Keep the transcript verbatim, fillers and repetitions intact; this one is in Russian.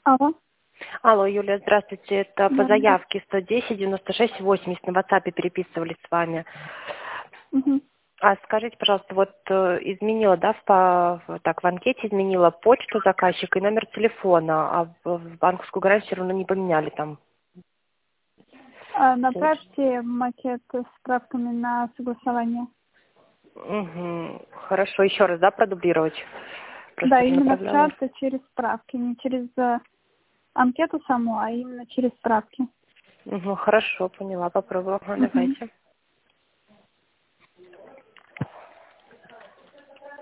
Алло. Алло, Юлия, здравствуйте. Это по Да, заявке сто десять девяносто шесть восемьдесят на WhatsApp переписывались с вами. угу. А скажите, пожалуйста, вот э, изменила, да, в, по, в- так, в анкете изменила почту заказчика и номер телефона, а в, в банковскую гарантию все равно не поменяли там. а, направьте макет с справками на согласование. Угу. Хорошо, еще раз, да, продублировать? Просто Да, уже именно направляла. вкратце через справки, не через э, анкету саму, а именно через справки. Угу, хорошо, поняла, попробую. Ага, Угу. давайте.